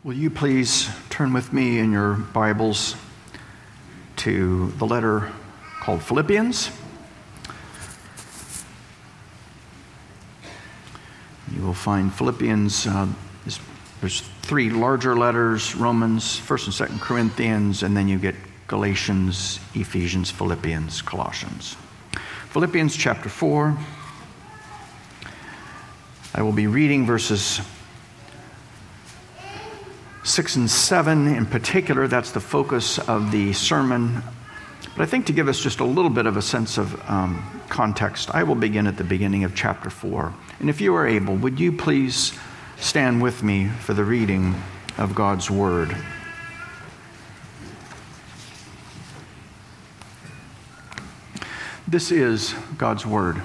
Will you please turn with me in your Bibles to the letter called Philippians? You will find Philippians, there's three larger letters, Romans, 1st and 2nd Corinthians, and then you get Galatians, Ephesians, Philippians, Colossians. Philippians chapter 4. I will be reading verses 6 and 7 in particular. That's the focus of the sermon. But I think to give us just a little bit of a sense of context, I will begin at the beginning of chapter 4. And if you are able, would you please stand with me for the reading of God's Word? This is God's Word.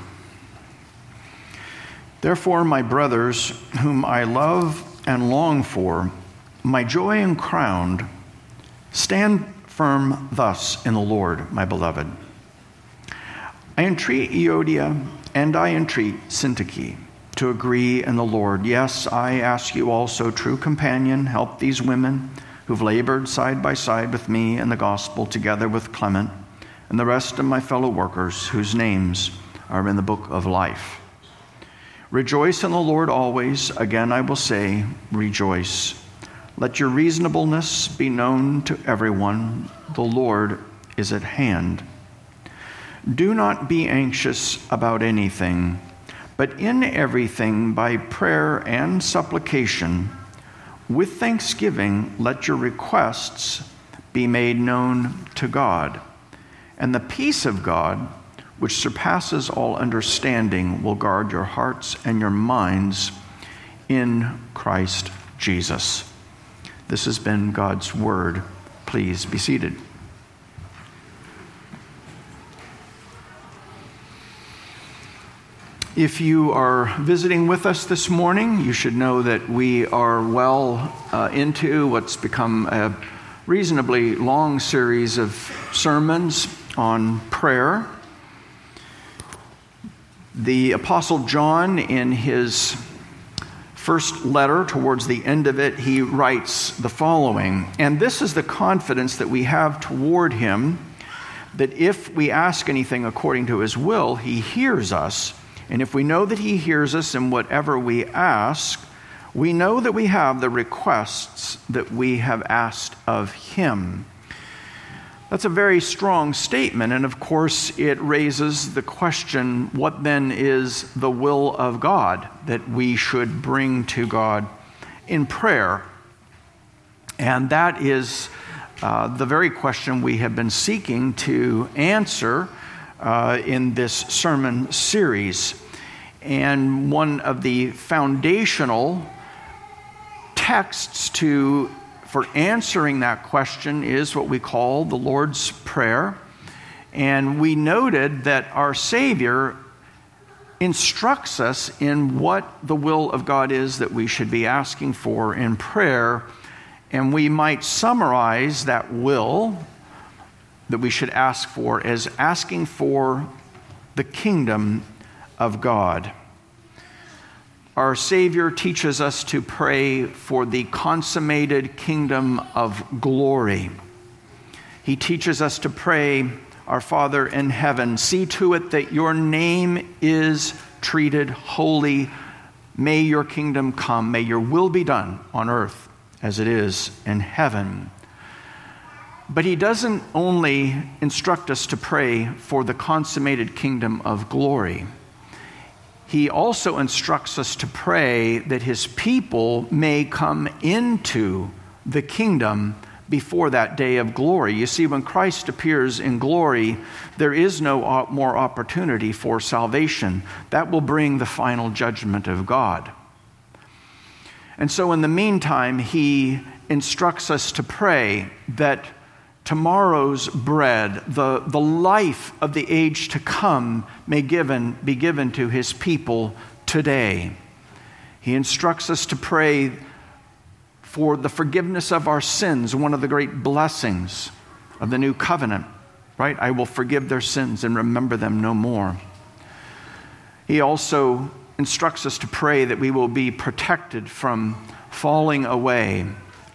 Therefore, my brothers, whom I love and long for, my joy and crown, stand firm thus in the Lord, my beloved. I entreat Euodia and I entreat Syntyche to agree in the Lord. Yes, I ask you also, true companion, help these women who've labored side by side with me in the gospel, together with Clement and the rest of my fellow workers whose names are in the book of life. Rejoice in the Lord always. Again, I will say, rejoice. Let your reasonableness be known to everyone. The Lord is at hand. Do not be anxious about anything, but in everything by prayer and supplication, with thanksgiving, let your requests be made known to God. And the peace of God, which surpasses all understanding, will guard your hearts and your minds in Christ Jesus. This has been God's Word. Please be seated. If you are visiting with us this morning, you should know that we are well into what's become a reasonably long series of sermons on prayer. The Apostle John, in his first letter, towards the end of it, he writes the following, and this is the confidence that we have toward him, that if we ask anything according to his will, he hears us. And if we know that he hears us in whatever we ask, we know that we have the requests that we have asked of him. That's a very strong statement, and of course it raises the question, what then is the will of God that we should bring to God in prayer? And that is the very question we have been seeking to answer in this sermon series. And one of the foundational texts for answering that question is what we call the Lord's Prayer. And we noted that our Savior instructs us in what the will of God is that we should be asking for in prayer. And we might summarize that will that we should ask for as asking for the kingdom of God. Our Savior teaches us to pray for the consummated kingdom of glory. He teaches us to pray, our Father in heaven, see to it that your name is treated holy. May your kingdom come. May your will be done on earth as it is in heaven. But he doesn't only instruct us to pray for the consummated kingdom of glory. He also instructs us to pray that his people may come into the kingdom before that day of glory. You see, when Christ appears in glory, there is no more opportunity for salvation. That will bring the final judgment of God. And so in the meantime, he instructs us to pray that tomorrow's bread, the life of the age to come, may be given to his people today. He instructs us to pray for the forgiveness of our sins, one of the great blessings of the new covenant, right? I will forgive their sins and remember them no more. He also instructs us to pray that we will be protected from falling away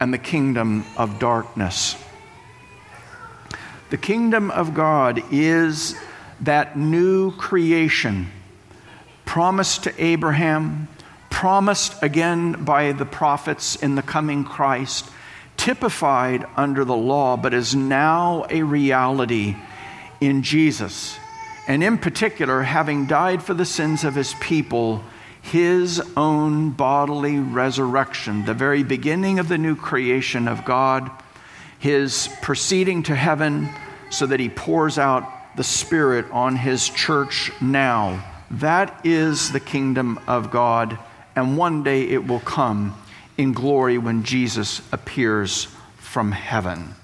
and the kingdom of darkness. The kingdom of God is that new creation promised to Abraham, promised again by the prophets in the coming Christ, typified under the law, but is now a reality in Jesus. And in particular, having died for the sins of his people, his own bodily resurrection, the very beginning of the new creation of God, his proceeding to heaven so that he pours out the Spirit on his church now. That is the kingdom of God, and one day it will come in glory when Jesus appears from heaven.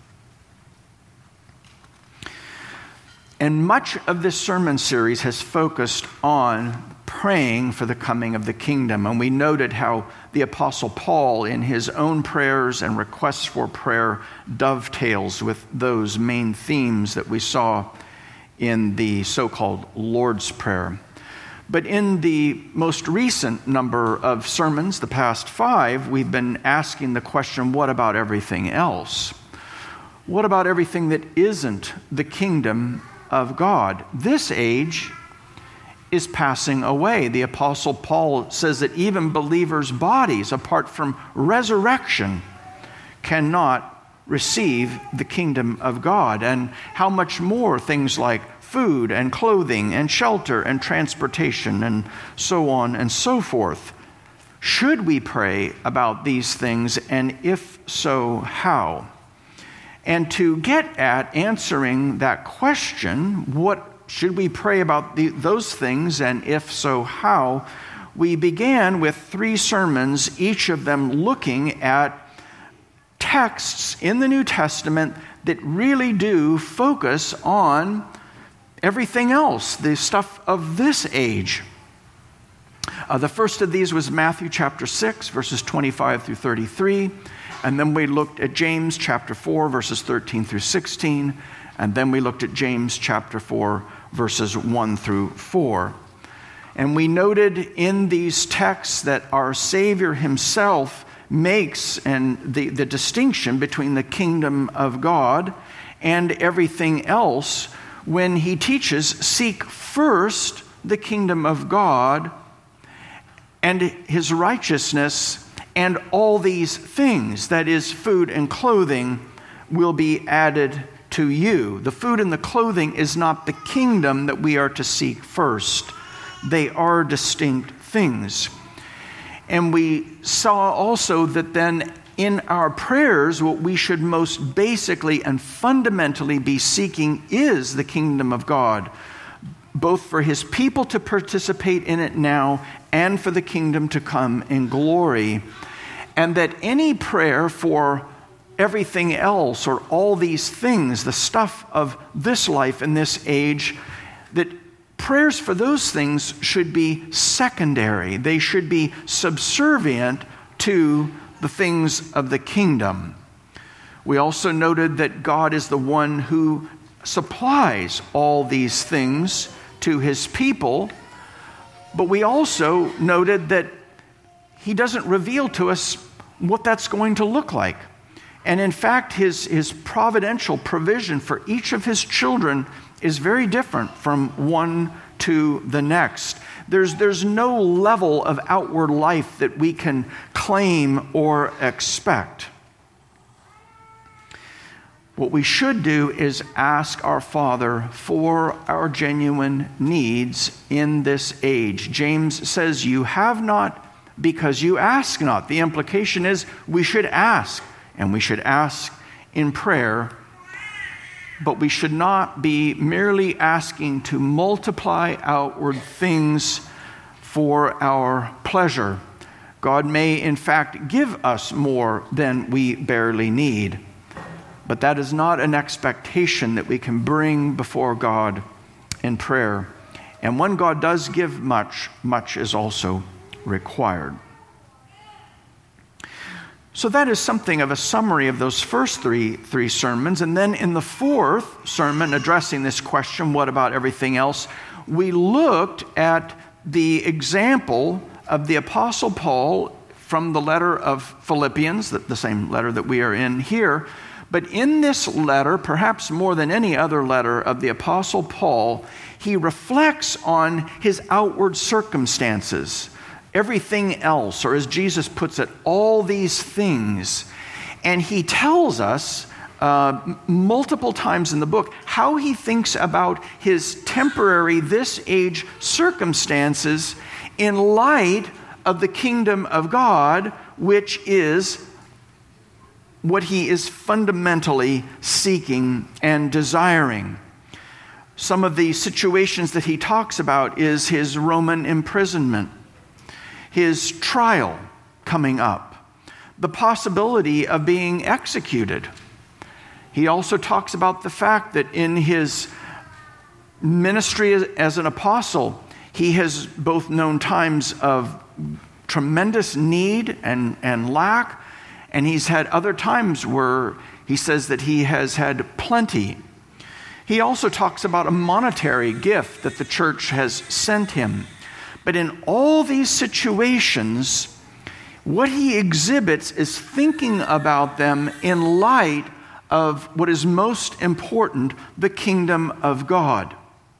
And much of this sermon series has focused on praying for the coming of the kingdom. And we noted how the Apostle Paul, in his own prayers and requests for prayer, dovetails with those main themes that we saw in the so-called Lord's Prayer. But in the most recent number of sermons, the past 5, we've been asking the question, what about everything else? What about everything that isn't the kingdom of God? This age is passing away. The Apostle Paul says that even believers' bodies, apart from resurrection, cannot receive the kingdom of God. And how much more things like food and clothing and shelter and transportation and so on and so forth. Should we pray about these things, and if so, how? And to get at answering that question, what should we pray about those things, and if so, how? We began with 3 sermons, each of them looking at texts in the New Testament that really do focus on everything else, the stuff of this age. The first of these was Matthew chapter 6, verses 25 through 33. And then we looked at James chapter 4, verses 13 through 16. And then we looked at James chapter 4, verses 1 through 4. And we noted in these texts that our Savior himself makes the distinction between the kingdom of God and everything else when he teaches, seek first the kingdom of God and his righteousness, and all these things, that is, food and clothing, will be added to you. The food and the clothing is not the kingdom that we are to seek first. They are distinct things. And we saw also that then in our prayers, what we should most basically and fundamentally be seeking is the kingdom of God, both for his people to participate in it now and for the kingdom to come in glory. And that any prayer for everything else or all these things, the stuff of this life and this age, that prayers for those things should be secondary. They should be subservient to the things of the kingdom. We also noted that God is the one who supplies all these things to his people, but we also noted that he doesn't reveal to us what that's going to look like. And in fact, his providential provision for each of his children is very different from one to the next. There's no level of outward life that we can claim or expect. What we should do is ask our Father for our genuine needs in this age. James says, you have not because you ask not. The implication is we should ask, and we should ask in prayer, but we should not be merely asking to multiply outward things for our pleasure. God may, in fact, give us more than we barely need, but that is not an expectation that we can bring before God in prayer. And when God does give much, much is also required. So that is something of a summary of those first three sermons. And then in the fourth sermon addressing this question, what about everything else? We looked at the example of the Apostle Paul from the letter of Philippians, the same letter that we are in here. But in this letter, perhaps more than any other letter of the Apostle Paul, he reflects on his outward circumstances, everything else, or as Jesus puts it, all these things. And he tells us multiple times in the book how he thinks about his temporary, this age circumstances in light of the kingdom of God, which is what he is fundamentally seeking and desiring. Some of the situations that he talks about is his Roman imprisonment, his trial coming up, the possibility of being executed. He also talks about the fact that in his ministry as an apostle, he has both known times of tremendous need and lack, and he's had other times where he says that he has had plenty. He also talks about a monetary gift that the church has sent him. But in all these situations, what he exhibits is thinking about them in light of what is most important, the kingdom of God.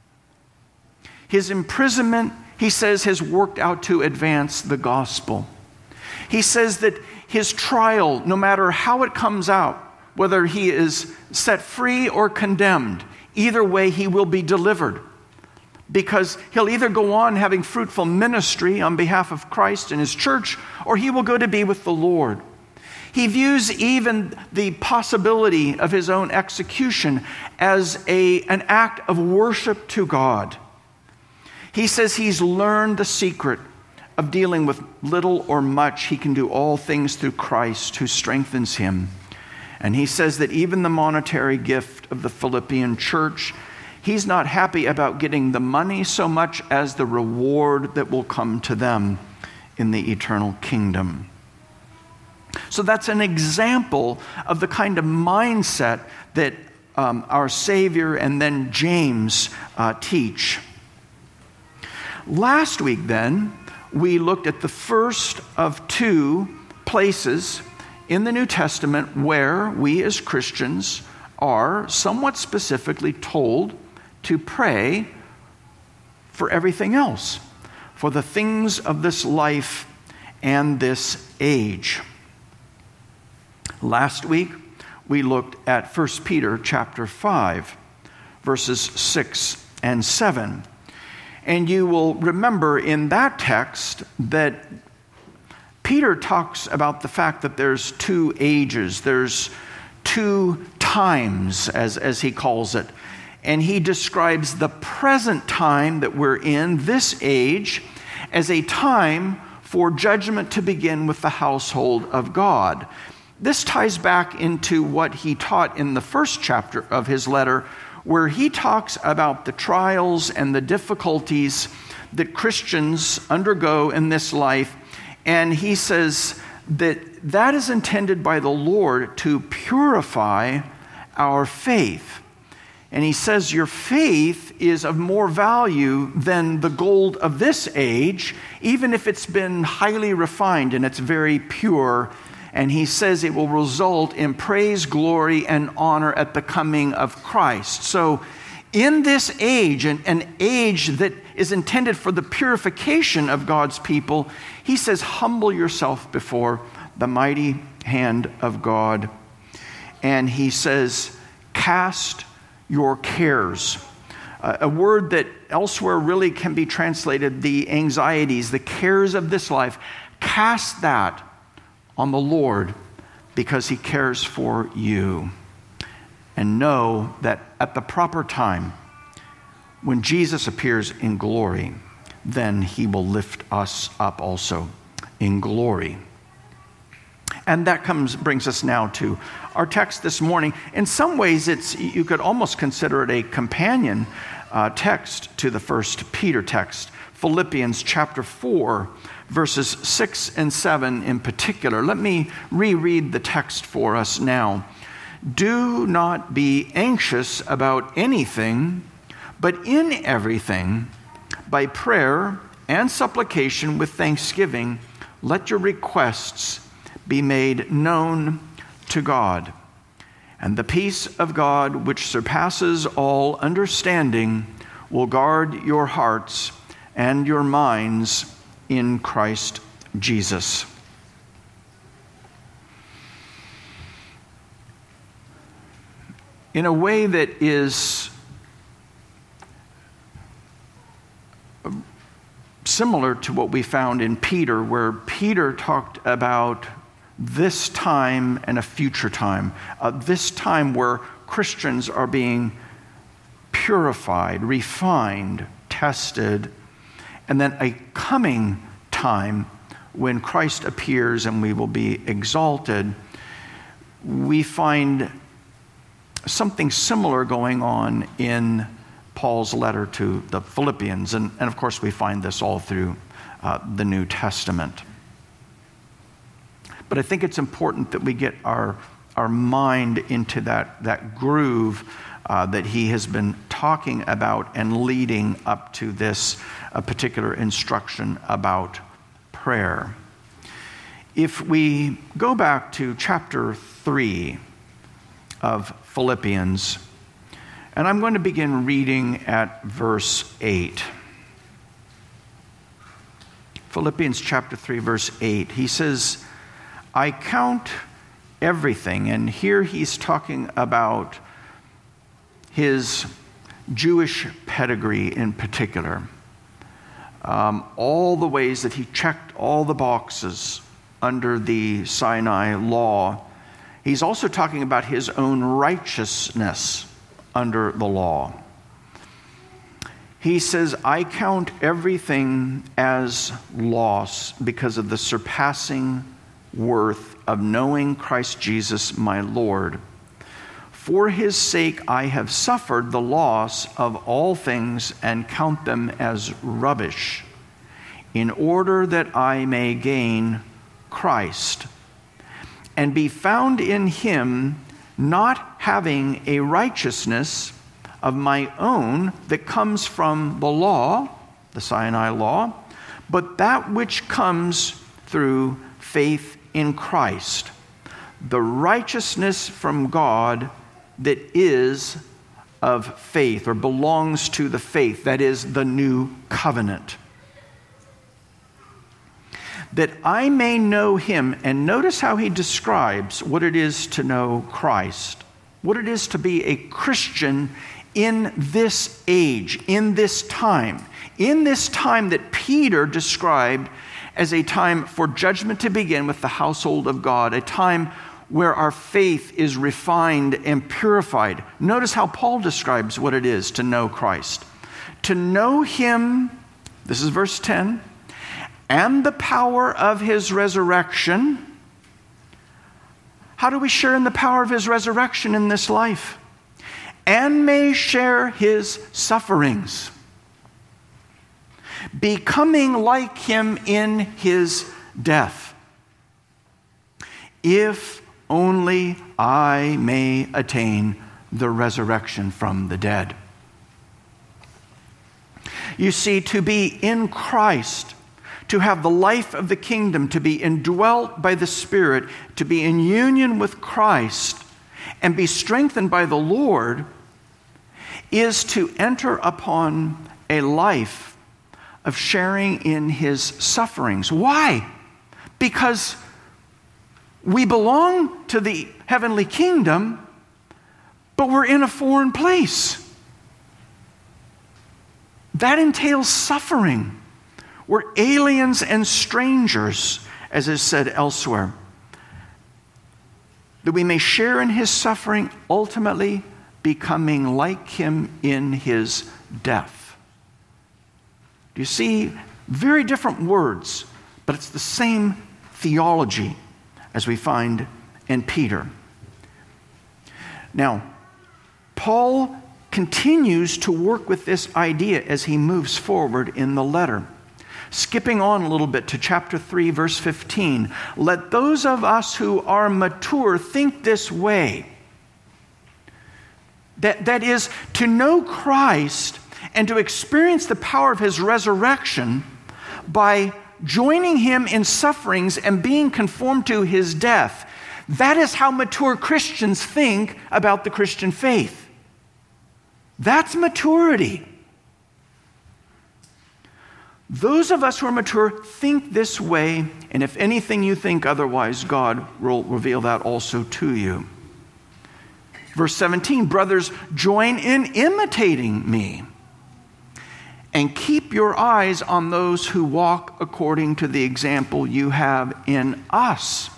His imprisonment, he says, has worked out to advance the gospel. He says that his trial, no matter how it comes out, whether he is set free or condemned, either way he will be delivered. Because he'll either go on having fruitful ministry on behalf of Christ and his church, or he will go to be with the Lord. He views even the possibility of his own execution as an act of worship to God. He says he's learned the secret of dealing with little or much. He can do all things through Christ who strengthens him. And he says that even the monetary gift of the Philippian church, he's not happy about getting the money so much as the reward that will come to them in the eternal kingdom. So that's an example of the kind of mindset that our Savior and then James teach. Last week, then, we looked at the first of two places in the New Testament where we as Christians are somewhat specifically told to pray for everything else, for the things of this life and this age. Last week, we looked at 1 Peter chapter 5, verses 6 and 7. And you will remember in that text that Peter talks about the fact that there's two ages, there's two times, as he calls it. And he describes the present time that we're in, this age, as a time for judgment to begin with the household of God. This ties back into what he taught in the first chapter of his letter, where he talks about the trials and the difficulties that Christians undergo in this life. And he says that that is intended by the Lord to purify our faith. And he says your faith is of more value than the gold of this age, even if it's been highly refined and it's very pure. And he says it will result in praise, glory, and honor at the coming of Christ. So in this age, an age that is intended for the purification of God's people, he says, humble yourself before the mighty hand of God. And he says, cast your cares. A word that elsewhere really can be translated the anxieties, the cares of this life. Cast that on the Lord because he cares for you. And know that at the proper time, when Jesus appears in glory, then he will lift us up also in glory. And that brings us now to our text this morning. In some ways, you could almost consider it a companion text to the first Peter text, Philippians chapter 4, verses 6 and 7 in particular. Let me reread the text for us now. Do not be anxious about anything, but in everything, by prayer and supplication with thanksgiving, let your requests be made known to God. And the peace of God, which surpasses all understanding, will guard your hearts and your minds in Christ Jesus. In a way that is similar to what we found in Peter, where Peter talked about this time and a future time, this time where Christians are being purified, refined, tested, and then a coming time when Christ appears and we will be exalted. We find something similar going on in Paul's letter to the Philippians, and of course we find this all through the New Testament. But I think it's important that we get our mind into that groove that he has been talking about and leading up to this particular instruction about prayer. If we go back to chapter 3 of Philippians, and I'm going to begin reading at verse 8. Philippians chapter 3, verse 8. He says, I count everything, and here he's talking about his Jewish pedigree in particular. All the ways that he checked all the boxes under the Sinai law. He's also talking about his own righteousness under the law. He says, I count everything as loss because of the surpassing worth of knowing Christ Jesus my Lord. For his sake I have suffered the loss of all things and count them as rubbish, in order that I may gain Christ and be found in him, not having a righteousness of my own that comes from the law, the Sinai law, but that which comes through faith in Christ, the righteousness from God that is of faith, or belongs to the faith, that is the new covenant. That I may know him, and notice how he describes what it is to know Christ, what it is to be a Christian in this age, in this time that Peter described as a time for judgment to begin with the household of God, a time where our faith is refined and purified. Notice how Paul describes what it is to know Christ. To know him, this is verse 10, and the power of his resurrection. How do we share in the power of his resurrection in this life? And may share his sufferings, becoming like him in his death, if only I may attain the resurrection from the dead. You see, to be in Christ, to have the life of the kingdom, to be indwelt by the Spirit, to be in union with Christ, and be strengthened by the Lord, is to enter upon a life of sharing in his sufferings. Why? Because we belong to the heavenly kingdom, but we're in a foreign place. That entails suffering. We're aliens and strangers, as is said elsewhere. That we may share in his suffering, ultimately becoming like him in his death. Do you see? Very different words, but it's the same theology as we find in Peter. Now, Paul continues to work with this idea as he moves forward in the letter. Skipping on a little bit to chapter 3, verse 15. Let those of us who are mature think this way. That is, to know Christ and to experience the power of his resurrection by joining him in sufferings and being conformed to his death. That is how mature Christians think about the Christian faith. That's maturity. Those of us who are mature think this way, and if anything you think otherwise, God will reveal that also to you. Verse 17, brothers, join in imitating me, and keep your eyes on those who walk according to the example you have in us.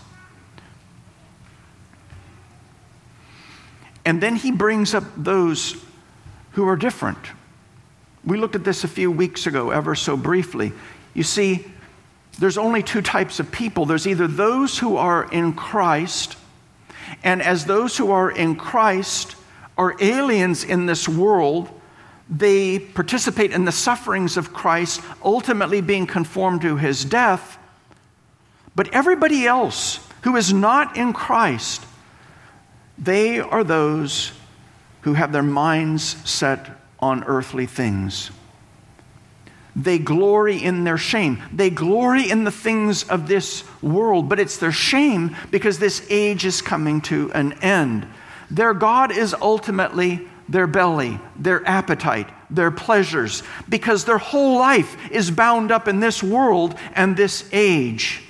And then he brings up those who are different. We looked at this a few weeks ago, ever so briefly. You see, there's only two types of people. There's either those who are in Christ, and as those who are in Christ are aliens in this world, they participate in the sufferings of Christ, ultimately being conformed to his death. But everybody else who is not in Christ, they are those who have their minds set on earthly things. They glory in their shame. They glory in the things of this world, but it's their shame because this age is coming to an end. Their God is ultimately their belly, their appetite, their pleasures, because their whole life is bound up in this world and this age.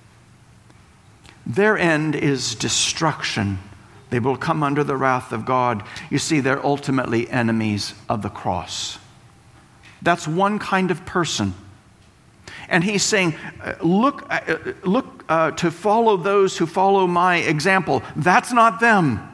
Their end is destruction. They will come under the wrath of God. You see, they're ultimately enemies of the cross. That's one kind of person. And he's saying, look to follow those who follow my example. That's not them.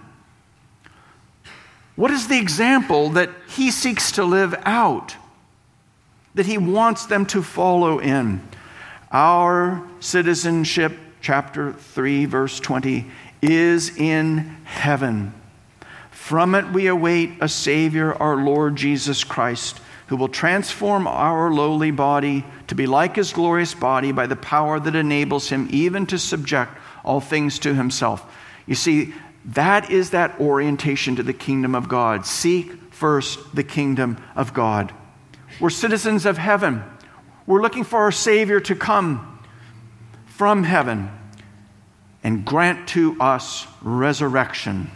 What is the example that he seeks to live out, that he wants them to follow in? Our citizenship, chapter 3, verse 20, is in heaven. From it we await a Savior, our Lord Jesus Christ, who will transform our lowly body to be like his glorious body by the power that enables him even to subject all things to himself. You see, that is that orientation to the kingdom of God. Seek first the kingdom of God. We're citizens of heaven. We're looking for our Savior to come from heaven and grant to us resurrection.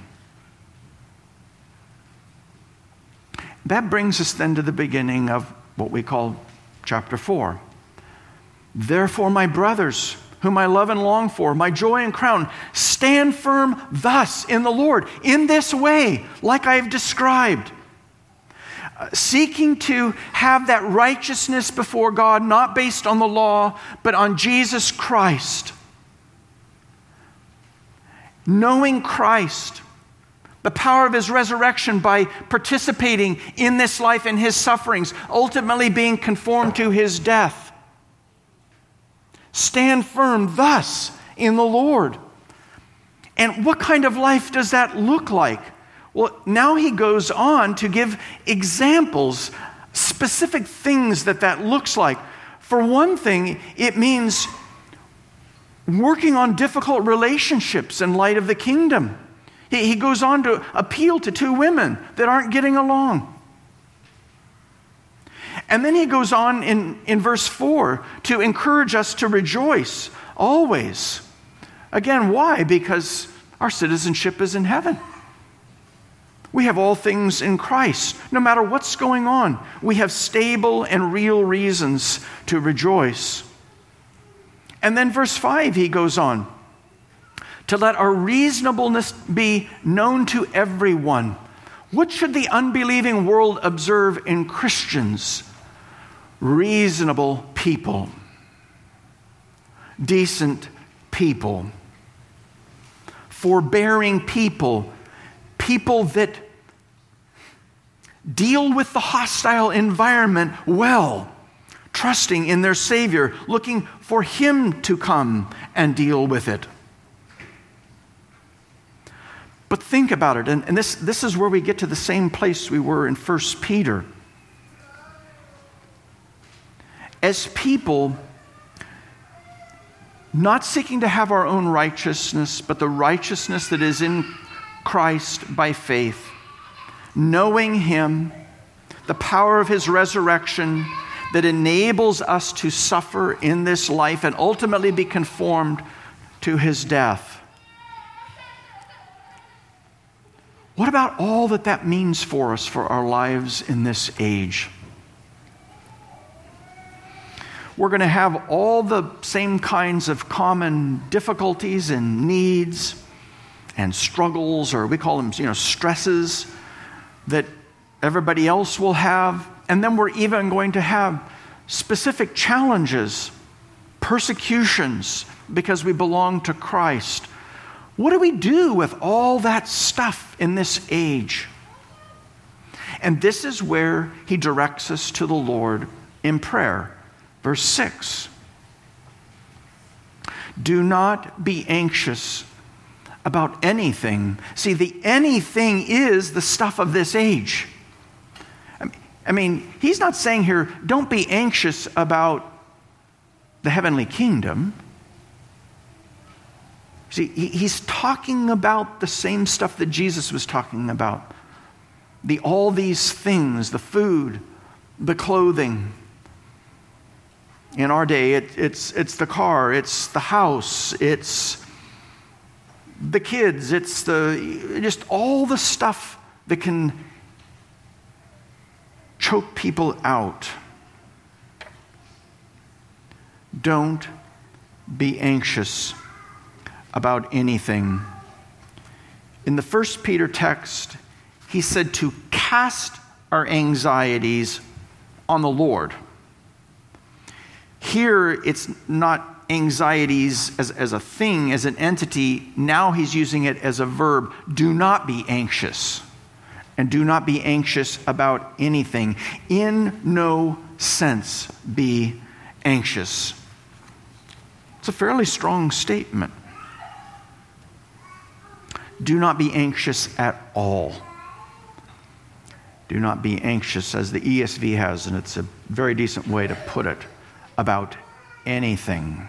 That brings us then to the beginning of what we call chapter 4. Therefore, my brothers, whom I love and long for, my joy and crown, stand firm thus in the Lord, in this way, like I have described. Seeking to have that righteousness before God, not based on the law, but on Jesus Christ. Knowing Christ, the power of his resurrection by participating in this life and his sufferings, ultimately being conformed to his death. Stand firm thus in the Lord. And what kind of life does that look like? Well, now he goes on to give examples, specific things that looks like. For one thing, it means working on difficult relationships in light of the kingdom. He goes on to appeal to two women that aren't getting along. And then he goes on in verse 4 to encourage us to rejoice always. Again, why? Because our citizenship is in heaven. We have all things in Christ. No matter what's going on, we have stable and real reasons to rejoice. And then verse 5, he goes on to let our reasonableness be known to everyone. What should the unbelieving world observe in Christians? Reasonable people, decent people, forbearing people, people that deal with the hostile environment well, trusting in their Savior, looking for him to come and deal with it. But think about it, and this is where we get to the same place we were in 1 Peter. As people, not seeking to have our own righteousness, but the righteousness that is in Christ by faith, knowing him, the power of his resurrection, that enables us to suffer in this life and ultimately be conformed to his death. What about all that means for us, for our lives in this age? We're going to have all the same kinds of common difficulties and needs and struggles, or we call them, stresses, that everybody else will have. And then we're even going to have specific challenges, persecutions, because we belong to Christ. What do we do with all that stuff in this age? And this is where he directs us to the Lord in prayer. Verse 6. Do not be anxious about anything. See, the anything is the stuff of this age. I mean, he's not saying here, don't be anxious about the heavenly kingdom. See, he's talking about the same stuff that Jesus was talking about. All these things, the food, the clothing. In our day, it's the car, it's the house, it's the kids, it's just all the stuff that can choke people out. Don't be anxious about anything. In the 1 Peter text, he said to cast our anxieties on the Lord. Here, it's not anxieties as a thing, as an entity. Now he's using it as a verb. Do not be anxious. And do not be anxious about anything. In no sense be anxious. It's a fairly strong statement. Do not be anxious at all. Do not be anxious, as the ESV has, and it's a very decent way to put it, about anything.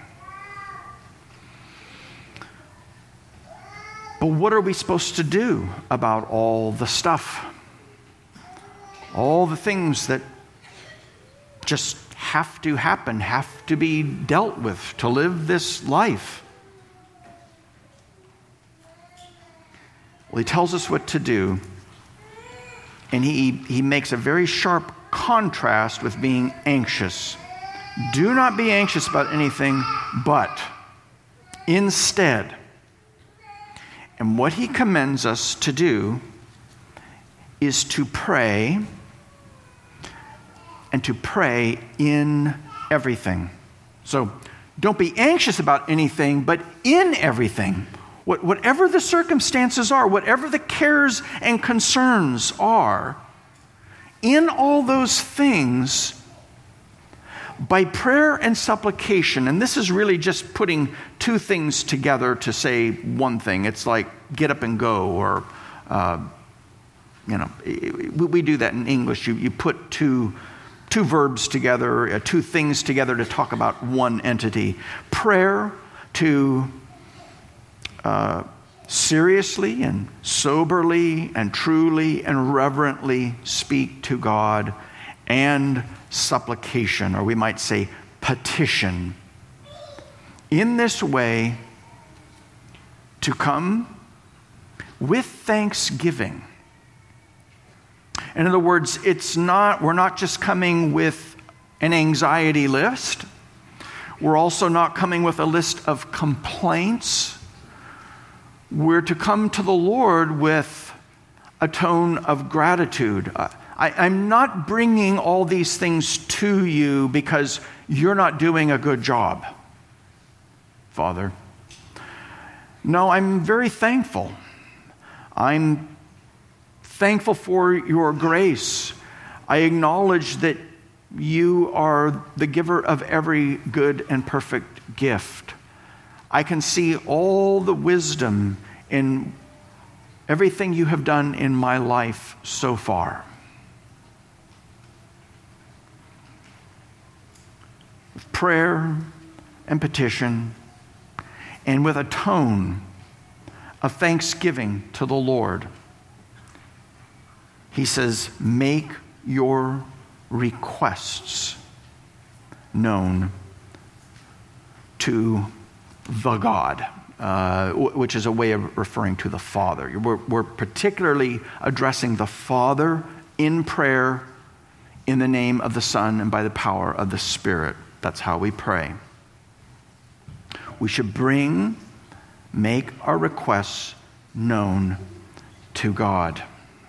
But what are we supposed to do about all the stuff? All the things that just have to happen, have to be dealt with to live this life? Well, he tells us what to do, and he makes a very sharp contrast with being anxious. Do not be anxious about anything, but instead. And what he commends us to do is to pray, and to pray in everything. So don't be anxious about anything, but in everything. Whatever the circumstances are, whatever the cares and concerns are, in all those things, by prayer and supplication, and this is really just putting two things together to say one thing. It's like get up and go, or, we do that in English. You put two verbs together, two things together to talk about one entity. Prayer to seriously and soberly and truly and reverently speak to God, and supplication, or we might say petition. In this way, to come with thanksgiving. In other words, we're not just coming with an anxiety list. We're also not coming with a list of complaints. We're to come to the Lord with a tone of gratitude. I'm not bringing all these things to you because you're not doing a good job, Father. No, I'm very thankful. I'm thankful for your grace. I acknowledge that you are the giver of every good and perfect gift. I can see all the wisdom in everything you have done in my life so far. With prayer and petition, and with a tone of thanksgiving to the Lord, he says, make your requests known to the God, which is a way of referring to the Father. We're particularly addressing the Father in prayer in the name of the Son and by the power of the Spirit. That's how we pray. We should make our requests known to God.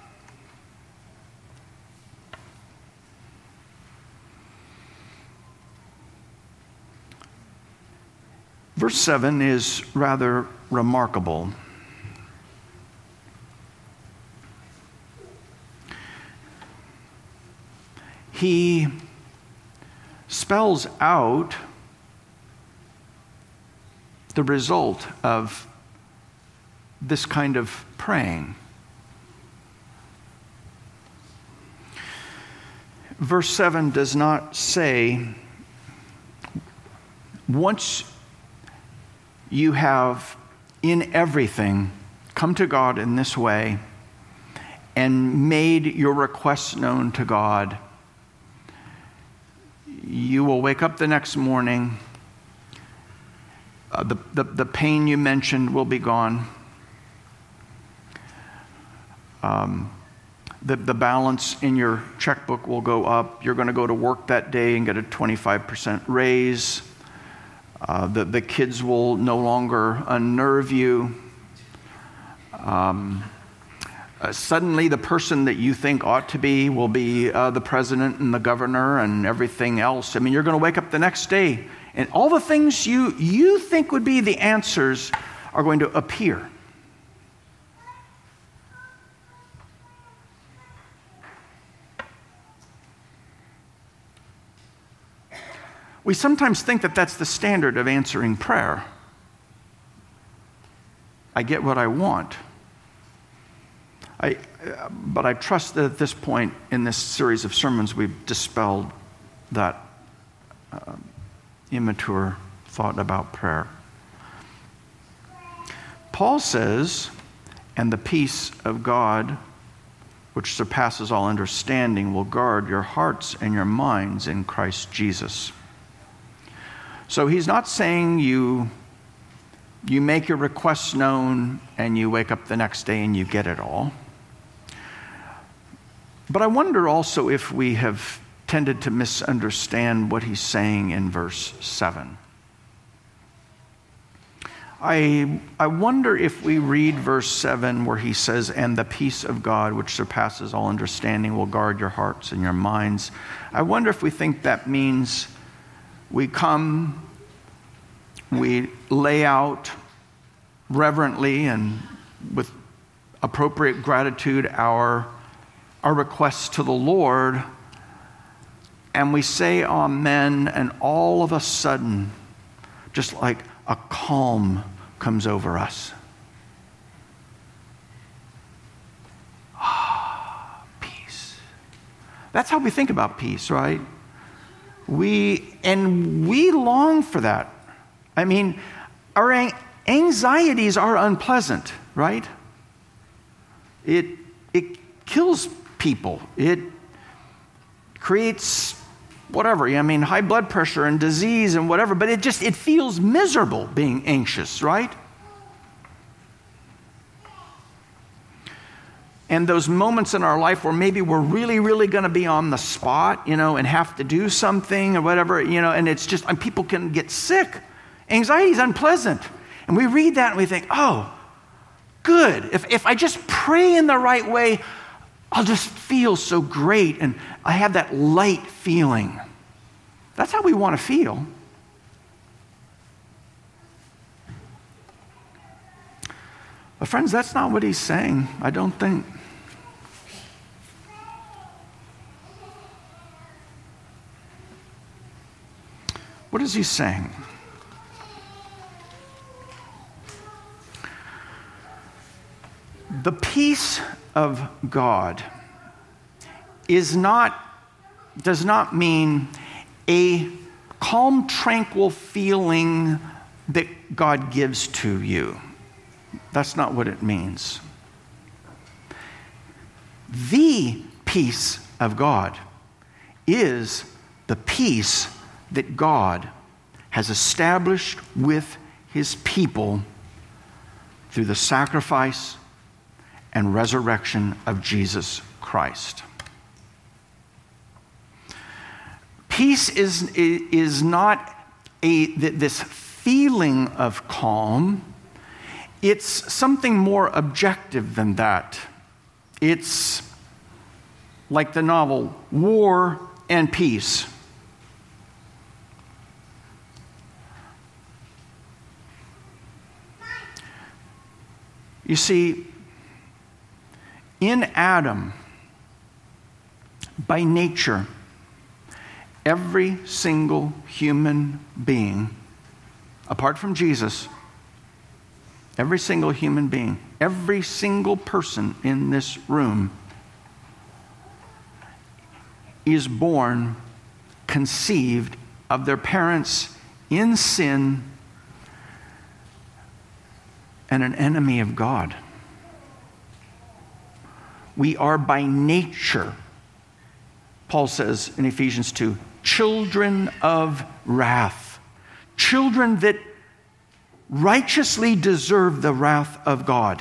Verse 7 is rather remarkable. He spells out the result of this kind of praying. Verse 7 does not say, once you have in everything come to God in this way and made your requests known to God, you will wake up the next morning, the pain you mentioned will be gone. The balance in your checkbook will go up. You're going to go to work that day and get a 25% raise. The kids will no longer unnerve you. Suddenly the person that you think ought to be will be the president and the governor and everything else. I mean, you're going to wake up the next day and all the things you think would be the answers are going to appear. We sometimes think that that's the standard of answering prayer. I get what I want. But I trust that at this point in this series of sermons, we've dispelled that immature thought about prayer. Paul says, and the peace of God, which surpasses all understanding, will guard your hearts and your minds in Christ Jesus. So he's not saying you make your requests known and you wake up the next day and you get it all. But I wonder also if we have tended to misunderstand what he's saying in verse 7. I wonder if we read verse 7 where he says, and the peace of God, which surpasses all understanding, will guard your hearts and your minds. I wonder if we think that means we come, we lay out reverently and with appropriate gratitude our requests to the Lord, and we say amen, and all of a sudden, just like a calm comes over us. Peace. That's how we think about peace, right? We long for that. I mean, our anxieties are unpleasant, right? It kills people. It creates whatever. I mean, high blood pressure and disease and whatever, but it feels miserable being anxious, right? And those moments in our life where maybe we're really, really going to be on the spot, and have to do something or whatever, and it's just, and people can get sick. Anxiety is unpleasant. And we read that and we think, oh, good. If I just pray in the right way, I'll just feel so great. And I have that light feeling. That's how we want to feel. But friends, that's not what he's saying, I don't think. What is he saying? The peace of God does not mean a calm, tranquil feeling that God gives to you. That's not what it means. The peace of God is the peace that God has established with his people through the sacrifice and resurrection of Jesus Christ. Peace is not this feeling of calm. It's something more objective than that. It's like the novel War and Peace. You see, in Adam, by nature, every single human being, apart from Jesus, every single human being, every single person in this room is born, conceived of their parents in sin and an enemy of God. We are by nature, Paul says in Ephesians 2, children of wrath, children that righteously deserve the wrath of God.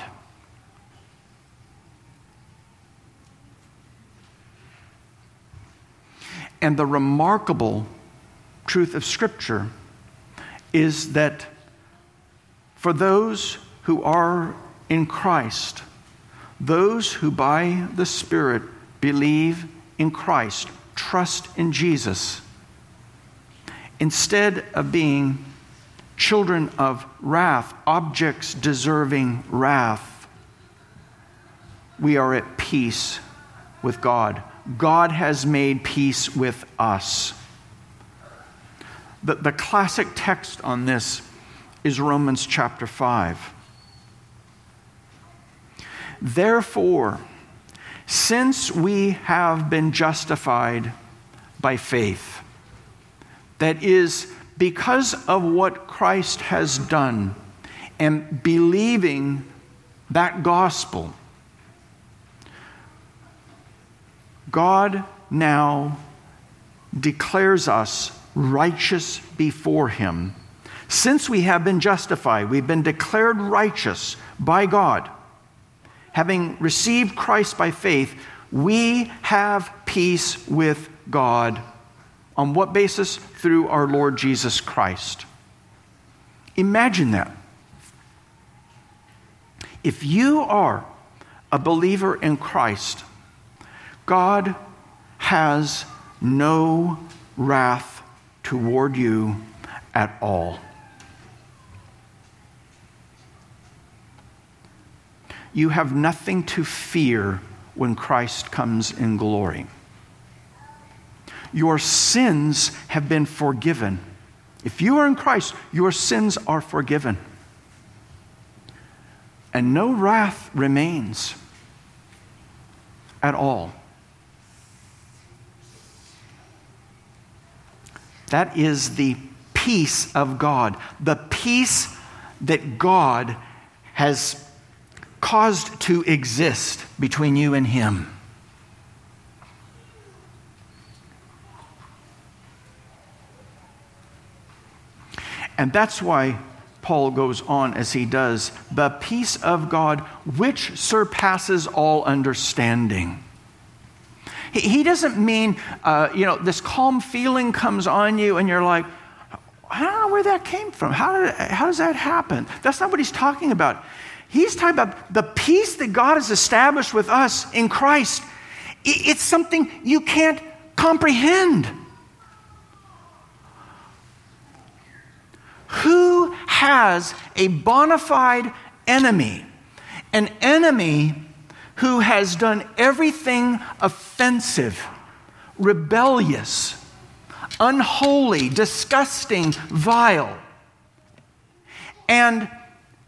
And the remarkable truth of Scripture is that for those who are in Christ, those who by the Spirit believe in Christ, trust in Jesus, instead of being children of wrath, objects deserving wrath, we are at peace with God. God has made peace with us. The classic text on this is Romans chapter 5. Therefore, since we have been justified by faith, that is, because of what Christ has done, and believing that gospel, God now declares us righteous before him. Since we have been justified, we've been declared righteous by God. Having received Christ by faith, we have peace with God. On what basis? Through our Lord Jesus Christ. Imagine that. If you are a believer in Christ, God has no wrath toward you at all. You have nothing to fear when Christ comes in glory. Your sins have been forgiven. If you are in Christ, your sins are forgiven. And no wrath remains at all. That is the peace of God. The peace that God has caused to exist between you and him. And that's why Paul goes on as he does, the peace of God which surpasses all understanding. He doesn't mean, this calm feeling comes on you and you're like, I don't know where that came from. How does that happen? That's not what he's talking about. He's talking about the peace that God has established with us in Christ. It's something you can't comprehend. Who has a bona fide enemy? An enemy who has done everything offensive, rebellious, unholy, disgusting, vile, and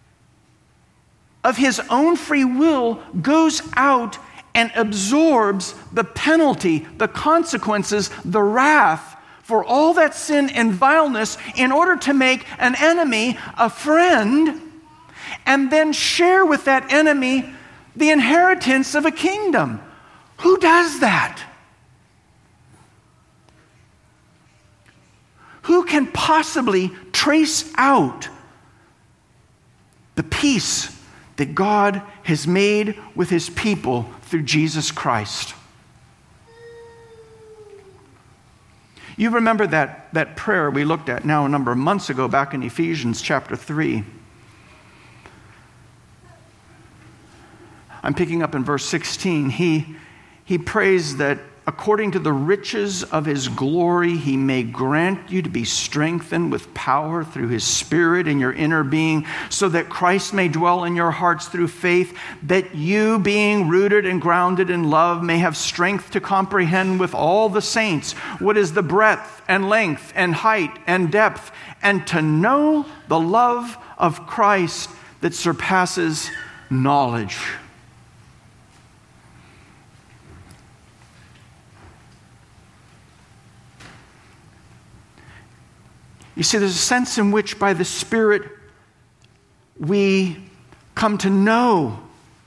of his own free will goes out and absorbs the penalty, the consequences, the wrath for all that sin and vileness in order to make an enemy a friend and then share with that enemy the inheritance of a kingdom. Who does that? Who can possibly trace out the peace that God has made with his people through Jesus Christ? You remember that prayer we looked at now a number of months ago back in Ephesians chapter 3. I'm picking up in verse 16. He prays that according to the riches of his glory, he may grant you to be strengthened with power through his Spirit in your inner being, so that Christ may dwell in your hearts through faith, that you, being rooted and grounded in love, may have strength to comprehend with all the saints what is the breadth and length and height and depth, and to know the love of Christ that surpasses knowledge. You see, there's a sense in which by the Spirit we come to know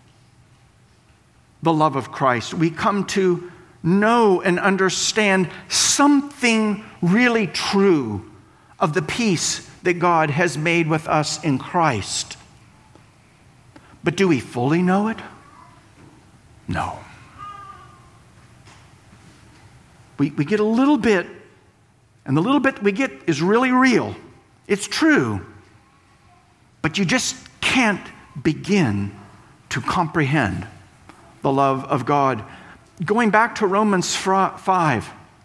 the love of Christ. We come to know and understand something really true of the peace that God has made with us in Christ. But do we fully know it? No. We get a little bit. And the little bit we get is really real. It's true. But you just can't begin to comprehend the love of God. Going back to Romans 5.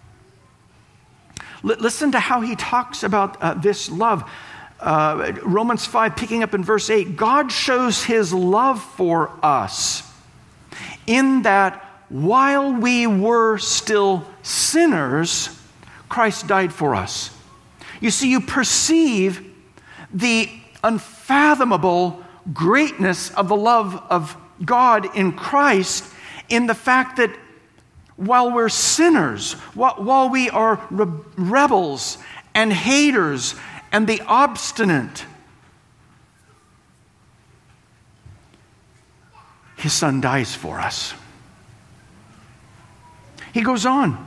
Listen to how he talks about this love. Romans 5, picking up in verse 8. God shows his love for us in that while we were still sinners, Christ died for us. You see, you perceive the unfathomable greatness of the love of God in Christ in the fact that while we're sinners, while we are rebels and haters and the obstinate, his Son dies for us. He goes on.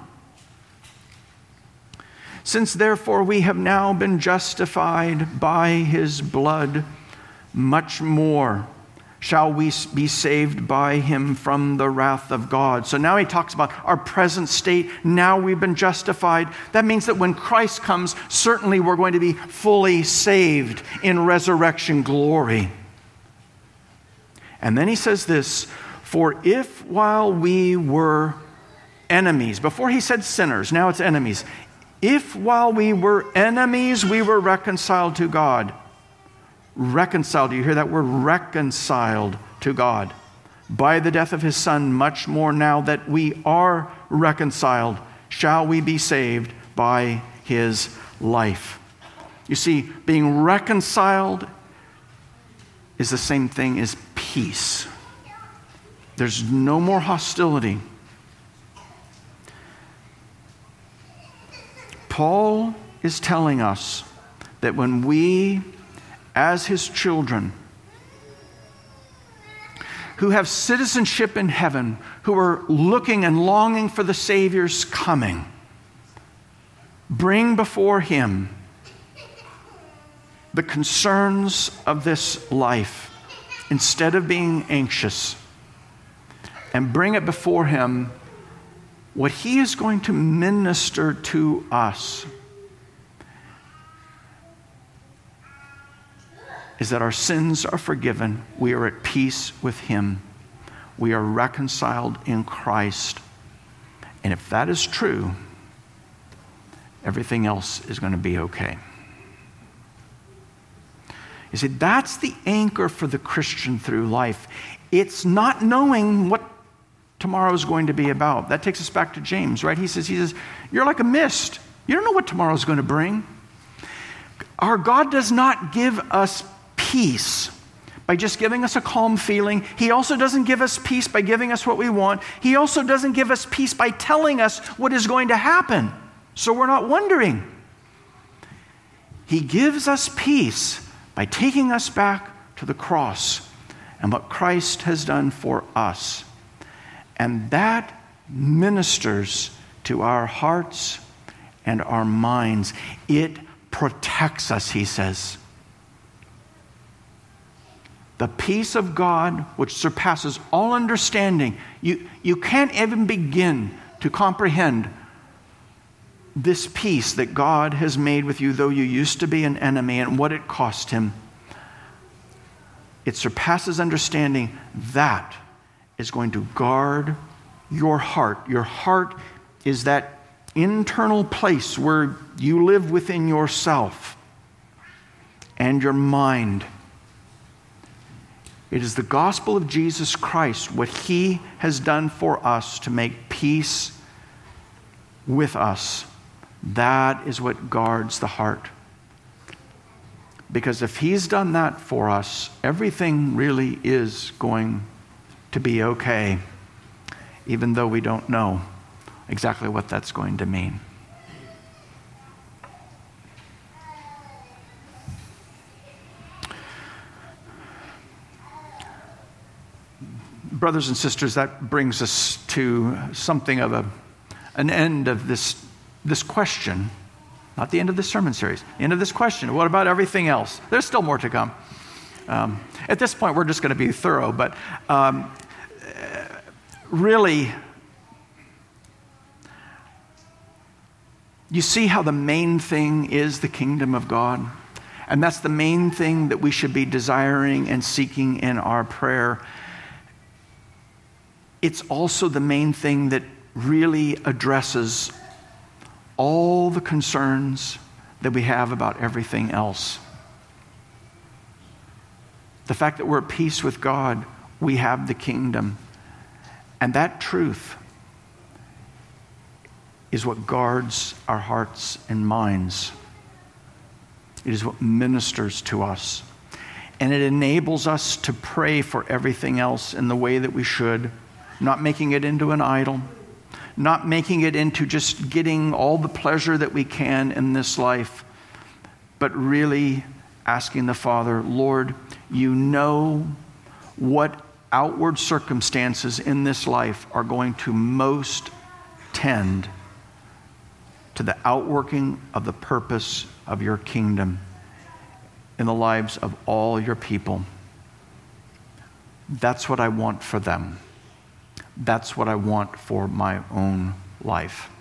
Since therefore we have now been justified by his blood, much more shall we be saved by him from the wrath of God. So now he talks about our present state. Now we've been justified. That means that when Christ comes, certainly we're going to be fully saved in resurrection glory. And then he says this, for if while we were enemies, before he said sinners, now it's enemies. If while we were enemies, we were reconciled to God. Reconciled, do you hear that word? Reconciled to God. By the death of his Son, much more now that we are reconciled, shall we be saved by his life. You see, being reconciled is the same thing as peace. There's no more hostility. Paul is telling us that when we, as his children, who have citizenship in heaven, who are looking and longing for the Savior's coming, bring before him the concerns of this life instead of being anxious, and bring it before him what he is going to minister to us is that our sins are forgiven. We are at peace with him. We are reconciled in Christ. And if that is true, everything else is going to be okay. You see, that's the anchor for the Christian through life. It's not knowing what tomorrow is going to be about. That takes us back to James, right? He says, you're like a mist. You don't know what tomorrow is going to bring. Our God does not give us peace by just giving us a calm feeling. He also doesn't give us peace by giving us what we want. He also doesn't give us peace by telling us what is going to happen, so we're not wondering. He gives us peace by taking us back to the cross and what Christ has done for us. And that ministers to our hearts and our minds. It protects us, he says. The peace of God, which surpasses all understanding. You can't even begin to comprehend this peace that God has made with you, though you used to be an enemy, and what it cost him. It surpasses understanding. That is going to guard your heart. Your heart is that internal place where you live within yourself and your mind. It is the gospel of Jesus Christ, what he has done for us to make peace with us. That is what guards the heart. Because if he's done that for us, everything really is going to be okay, even though we don't know exactly what that's going to mean. Brothers and sisters, that brings us to something of an end of this question. Not the end of this sermon series. The end of this question. What about everything else? There's still more to come. At this point, we're just going to be thorough, but really, you see how the main thing is the kingdom of God? And that's the main thing that we should be desiring and seeking in our prayer. It's also the main thing that really addresses all the concerns that we have about everything else. The fact that we're at peace with God, we have the kingdom. And that truth is what guards our hearts and minds. It is what ministers to us. And it enables us to pray for everything else in the way that we should, not making it into an idol, not making it into just getting all the pleasure that we can in this life, but really asking the Father, Lord, you know what outward circumstances in this life are going to most tend to the outworking of the purpose of your kingdom in the lives of all your people. That's what I want for them. That's what I want for my own life.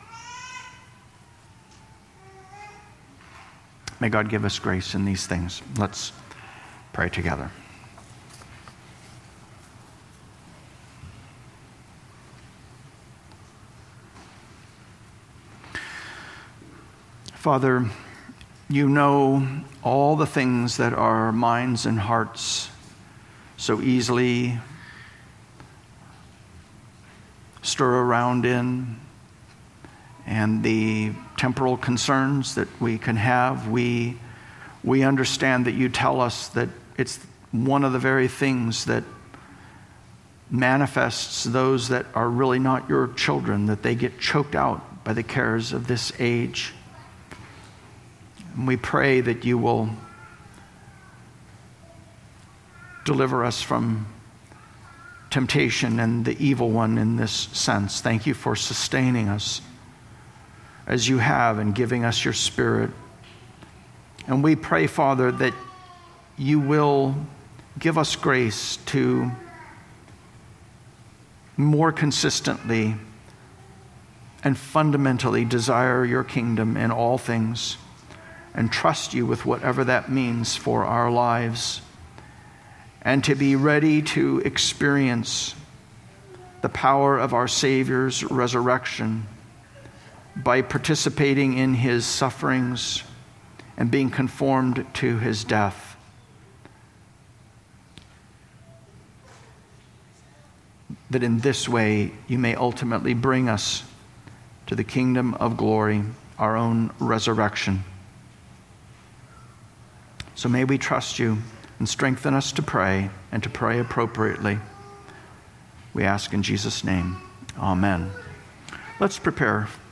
May God give us grace in these things. Let's pray together. Father, you know all the things that our minds and hearts so easily stir around in, and the temporal concerns that we can have. We understand that you tell us that it's one of the very things that manifests those that are really not your children, that they get choked out by the cares of this age. And we pray that you will deliver us from temptation and the evil one in this sense. Thank you for sustaining us as you have and giving us your Spirit. And we pray, Father, that you will give us grace to more consistently and fundamentally desire your kingdom in all things and trust you with whatever that means for our lives, and to be ready to experience the power of our Savior's resurrection by participating in his sufferings and being conformed to his death. That in this way you may ultimately bring us to the kingdom of glory, our own resurrection. So may we trust you and strengthen us to pray and to pray appropriately. We ask in Jesus' name. Amen. Let's prepare